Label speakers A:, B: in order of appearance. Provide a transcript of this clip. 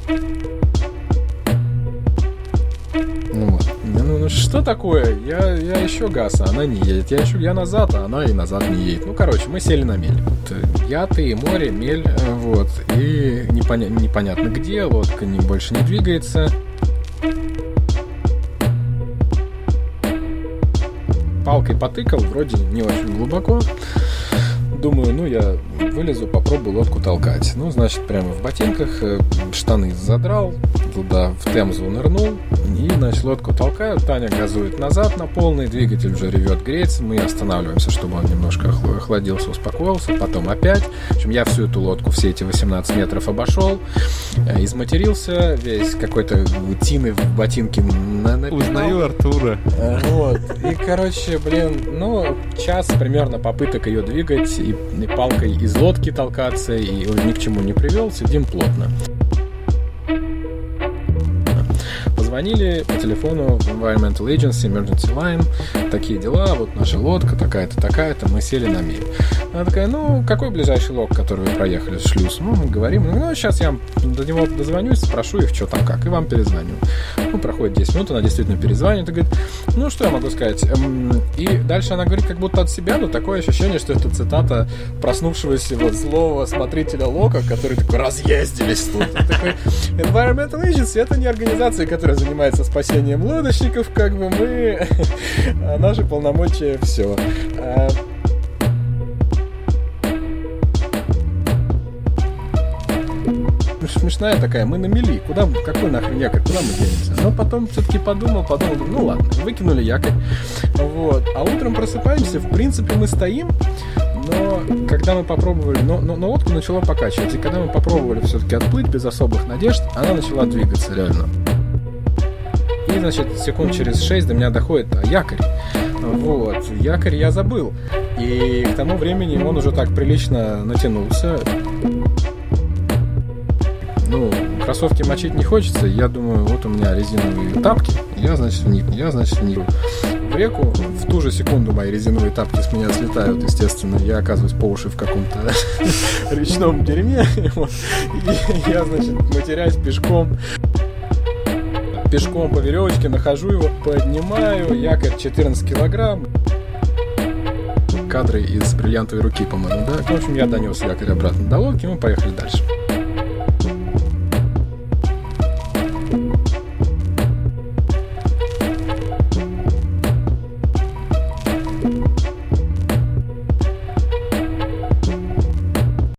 A: Вот. Ну что такое? Я еще газ, а она не едет. Я назад, а она и назад не едет. Ну, короче, мы сели на мель. Я, ты, море, мель, вот. И непонятно где, лодка больше не двигается. Палкой потыкал, вроде не очень глубоко. Думаю, ну я вылезу, попробую лодку толкать. Ну, значит, прямо в ботинках штаны задрал, туда в Темзу нырнул, и, значит, лодку толкаю. Таня газует назад на полный, двигатель уже ревет, греется. Мы останавливаемся, чтобы он немножко охладился, успокоился. Потом опять. В общем, я всю эту лодку, все эти 18 метров обошел, изматерился, весь какой-то тины в ботинке напихал.
B: Узнаю Артура.
A: Вот. И, короче, ну, час примерно попыток ее двигать, и палкой из лодки толкаться, и ни к чему не привел, сидим плотно. Позвонили по телефону в Environmental Agency, Emergency Line, такие дела, вот наша лодка, такая-то, такая-то, мы сели на мель. Она такая, ну, какой ближайший лог, который вы проехали в шлюз? Ну, мы говорим, ну, сейчас я до него дозвонюсь, спрошу их, что там как, и вам перезвоню. Ну, проходит 10 минут, она действительно перезвонит и говорит, ну, что я могу сказать? И дальше она говорит как будто от себя, но такое ощущение, что это цитата проснувшегося вот злого смотрителя лока, который такой, разъездились тут. Такой, Environmental Agency — это не организация, которая занимается спасением лодочников, как бы мы, а наши полномочия все. Смешная такая, мы на мели, какой нахрен якорь, куда мы денемся? Но потом все-таки подумал, ну ладно, выкинули якорь, вот, а утром просыпаемся, в принципе мы стоим, но когда мы попробовали, но лодку начала покачивать, и когда мы попробовали все-таки отплыть без особых надежд, она начала двигаться реально. И, значит, секунд через 6 до меня доходит якорь. Вот, якорь я забыл. И к тому времени он уже так прилично натянулся. Ну, кроссовки мочить не хочется. Я думаю, вот у меня резиновые тапки. Я, значит, вникну в реку. В ту же секунду мои резиновые тапки с меня слетают, естественно. Я оказываюсь по уши в каком-то речном дерьме. И я, значит, матерясь пешком по веревочке, нахожу его, поднимаю, якорь 14 килограмм. Кадры из «Бриллиантовой руки», по-моему, да? В общем, я донес якорь обратно до лодки, мы поехали дальше.